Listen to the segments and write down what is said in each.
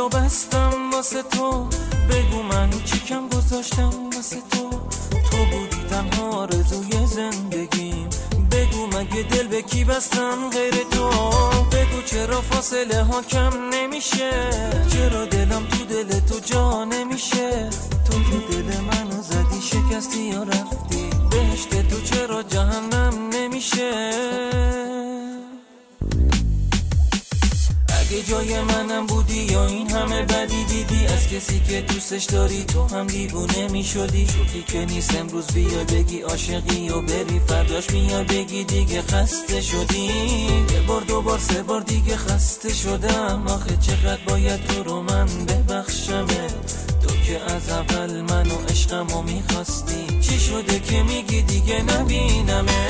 دنیا بستم واسه تو، بگو من چی کم گذاشتم واسه تو. تو بودی تنها آرزوی زندگیم، بگو مگه دل به کی بستم غیر تو. بگو چرا فاصله ها کم نمیشه، چرا دلم تو دل تو جا نمیشه. تو که دل منو زدی شکستی یا رفتی، بهشت تو چرا جهنم نمیشه. اگه جای منم بودی یا این همه بدی دیدی، از کسی که دوستش داری تو هم دیوونه میشدی. شوخی که نیست امروز بیا بگی عاشقی و بری، فرداش بیا بگی دیگه خسته شدی. یه بار دو بار سه بار دیگه خسته شدم، آخه چقدر باید تو رو من ببخشمت. تو که از اول منو عشقمو میخواستی، چی شده که میگی دیگه نبینمه.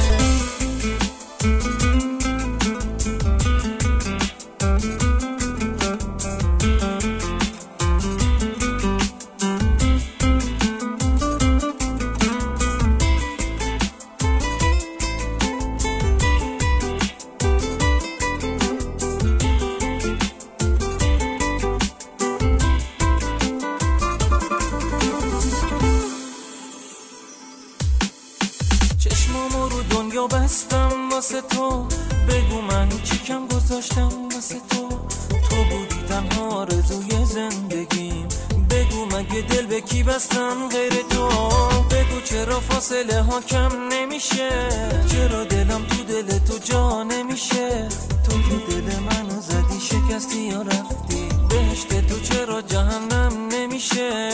چشمامو رو دنیا بستم واسه تو، بگو من چی کم گذاشتم واسه تو. تو بودی تنها آرزوی زندگیم، بگو مگه دل به کی بستم غیر تو. بگو چرا فاصله ها کم نمیشه، چرا دلم تو دل تو جا نمیشه. تو که دل منو زدی شکستی یا رفتی، بهشت تو چرا جهنم نمیشه.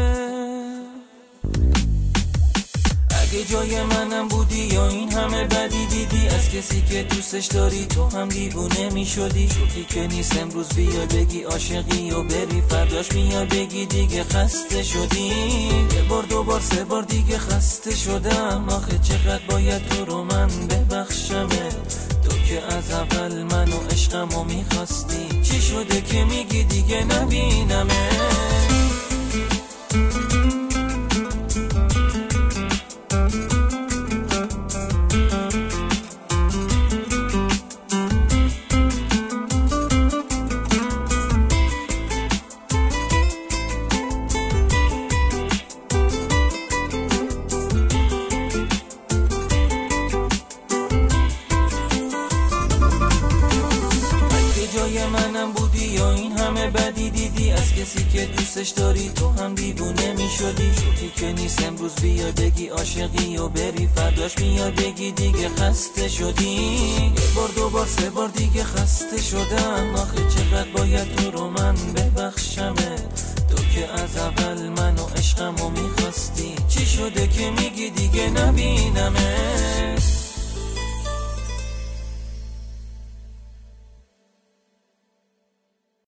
اگه جای منم بودی یا این همه بدی دیدی، از کسی که دوستش داری تو هم دیوونه میشدی. شوخی که نیست امروز بیا بگی عاشقی و بری، فرداش بیا بگی دیگه خسته شدی. یه بار دو بار سه بار دیگه خسته شدم، آخه چقدر باید تو رو من ببخشمت. تو که از اول منو عشقمو میخواستی، چی شده که میگی دیگه نبینمه. جای منم بودی یا این همه بدی دیدی، از کسی که دوستش داری تو هم دیوونه میشدی. شوخی که نیست امروز بیا بگی عاشقی و بری، فرداش بیا بگی دیگه خسته شدی. یه بار دو بار سه بار دیگه خسته شدم، آخه چقدر باید تو رو من ببخشمت. تو که از اول منو عشقمو میخواستی، چی شده که میگی دیگه نبینمه.